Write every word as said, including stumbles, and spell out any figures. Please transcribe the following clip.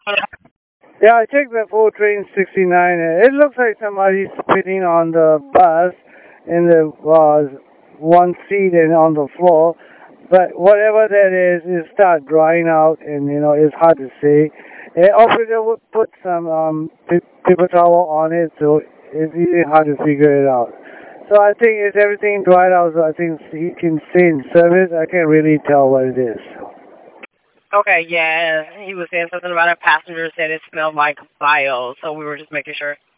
Yeah, I checked the four train sixty-nine. and It looks like somebody's spitting on the bus in the uh, one seat and on the floor. But whatever that is, it start drying out, and you know it's hard to see. And operator would put some um, pa- paper towel on it, so it's really hard to figure it out. So I think it's everything dried out. So I think he can stay in service. I can't really tell what it is. Okay, yeah, he was saying something about a passenger said it smelled like bio, so we were just making sure.